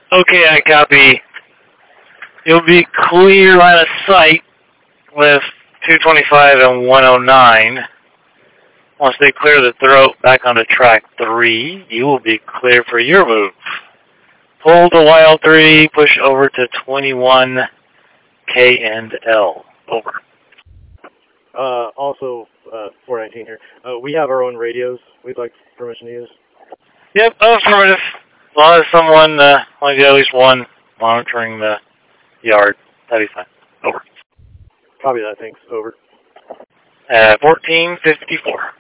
Okay, I copy. You'll be clear line of sight with 225 and 109. Once they clear the throat back onto track 3, you will be clear for your move. Pull to wild 3, push over to 21 K and L. Over. Also, 419 here. We have our own radios we'd like permission to use. Yep, affirmative. As long as someone, like at least one, monitoring the yard, that'd be fine. Over. Copy that, thanks. Over. 1454.